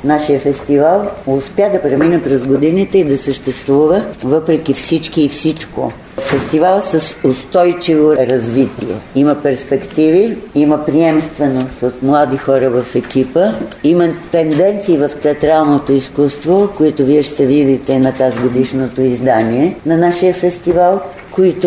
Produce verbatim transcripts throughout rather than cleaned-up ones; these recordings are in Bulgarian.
нашия фестивал успя да премине през годините и да съществува въпреки всички и всичко. Фестивал с устойчиво развитие. Има перспективи, има приемственост от млади хора в екипа, има тенденции в театралното изкуство, които вие ще видите на тази годишното издание на нашия фестивал, които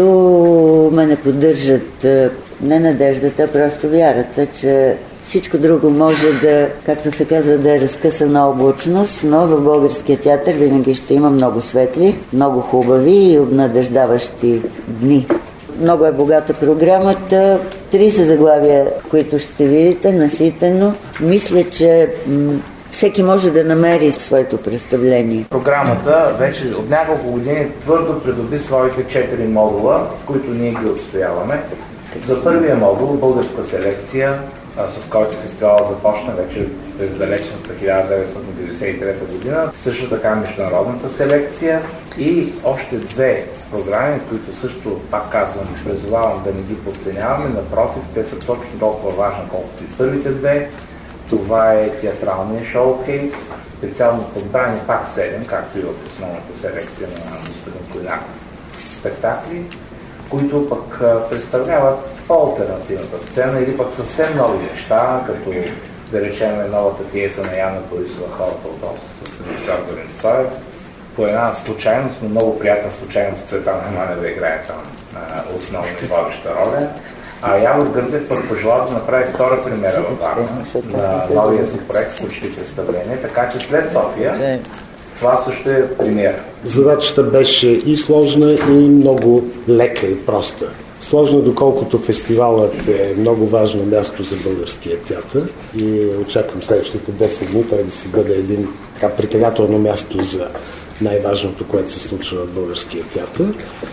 ме поддържат не надеждата, а просто вярата, че всичко друго може да, както се казва, да е разкъсана облачност, но в българския театър винаги ще има много светли, много хубави и обнадеждаващи дни. Много е богата програмата, тридесет заглавия, които ще видите, наситено. Мисля, че м- всеки може да намери своето представление. Програмата вече от няколко години твърдо придоби своите четири модула, които ние ги отстояваме. За първия модул, българска селекция, с който фестивал започна вече през далечната хиляда деветстотин деветдесет и трета година. Също така международната селекция и още две програми, които също, пак казвам, призовавам да не ги подценяваме. Напротив, те са точно толкова важни, колкото и първите две. Това е театралния шоукейс, специално подбрани пак седем, както и в основната селекция на господин Коляк, спектакли, които пък представляват по-алтернативната сцена или пък съвсем нови неща, като да речем новата пиеса на Яна Борисова "Хората от Ос" с режисьор Галин Стоев. По една случайност, но много приятна случайност, Цветана Манева играе там основна и водеща роля. А Явор Гърдев пък пожела да направи втора премиера във Варна на новия си проект "Почти представление", така че след София това също е премиера. Задачата беше и сложна, и много лека и проста. Сложно, доколкото фестивалът е много важно място за българския театър и очаквам следващите десет дни той да си бъде един така притегателно място за най-важното, което се случва в българския театър.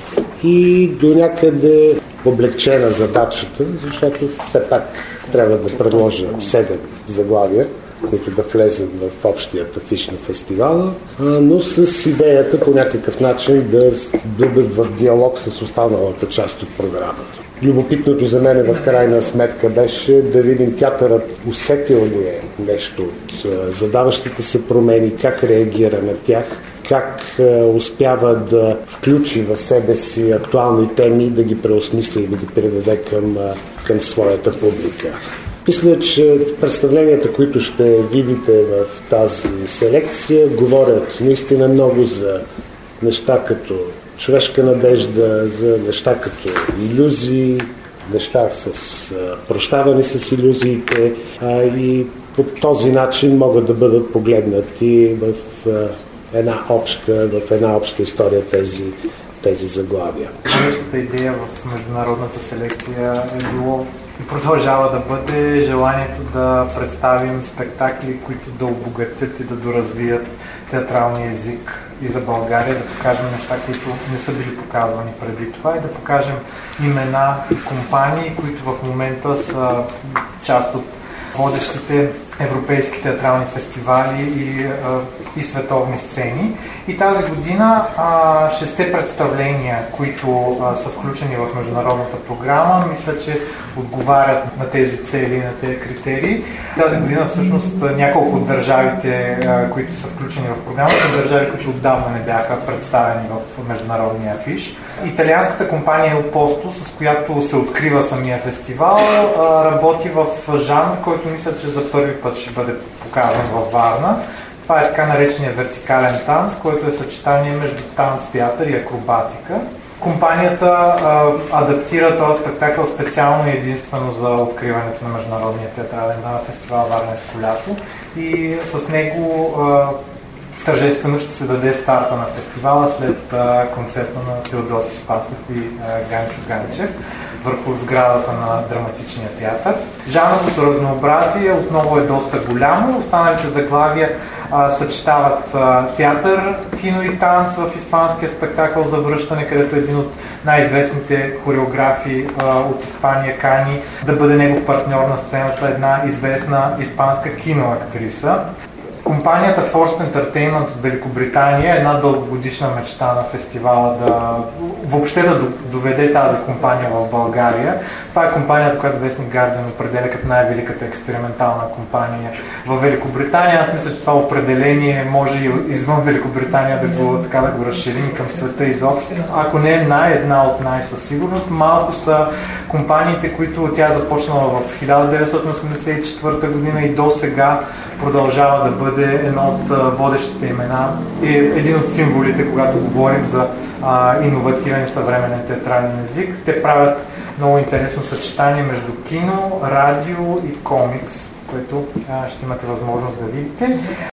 И до някъде облегчена задачата, защото все пак трябва да предложа седем заглавия, които да влезат в общият афиш на фестивала, но с идеята по някакъв начин да бъдат в диалог с останалата част от програмата. Любопитното за мен в крайна сметка беше да видим театърът усетил ли е нещо от задаващите се промени, как реагира на тях, как успява да включи в себе си актуални теми, да ги преосмисли и да ги предаде към, към своята публика. Мисля, че представленията, които ще видите в тази селекция, говорят наистина много за неща като човешка надежда, за неща като илюзии, неща с прощаване с илюзиите а, и по този начин могат да бъдат погледнати в а, една обща, в една обща история тези, тези заглавия. Следващата идея в международната селекция е било и продължава да бъде желанието да представим спектакли, които да обогатят и да доразвият театралния език и за България, да покажем неща, които не са били показвани преди това и да покажем имена и компании, които в момента са част от водещите европейски театрални фестивали и, и световни сцени. И тази година а, шесте представления, които а, са включени в международната програма, мисля, че отговарят на тези цели, на тези критерии. Тази година всъщност няколко от държавите, а, които са включени в програмата, са държави, които отдавна не бяха представени в международния афиш. Италианската компания El Posto, с която се открива самия фестивал, а, работи в жанр, който мисля, че за първи път ще бъде показан във Варна. Това е така наречения вертикален танц, който е съчетание между танц, театър и акробатика. Компанията а, адаптира този спектакъл специално и единствено за откриването на Международния театрален фестивал Варненско лято и с него а, тържествено ще се даде старта на фестивала след а, концерта на Теодоси Спасов и а, Ганчо Ганчев върху сградата на драматичния театър. Жанровото разнообразие отново е доста голямо. Останалите заглавия а, съчетават а, театър, кино и танц в испанския спектакъл за връщане, където един от най-известните хореографи а, от Испания кани да бъде негов партньор на сцената една известна испанска киноактриса. компанията Forced Entertainment от Великобритания е една дългогодишна мечта на фестивала да въобще да доведе тази компания в България. Това е компанията, която вестник Guardian определя като най-великата експериментална компания в Великобритания. Аз мисля, че това определение може и извън Великобритания да го, така, да го разширим към света изобщо. Ако не е най-една от най със сигурност, малко са компаниите, които тя е започнала в хиляда деветстотин осемдесет и четвърта година и до сега продължава да бъде едно от водещите имена и един от символите, когато говорим за а, иновативен и съвременен театрален език. Те правят много интересно съчетание между кино, радио и комикс, което а, ще имате възможност да видите.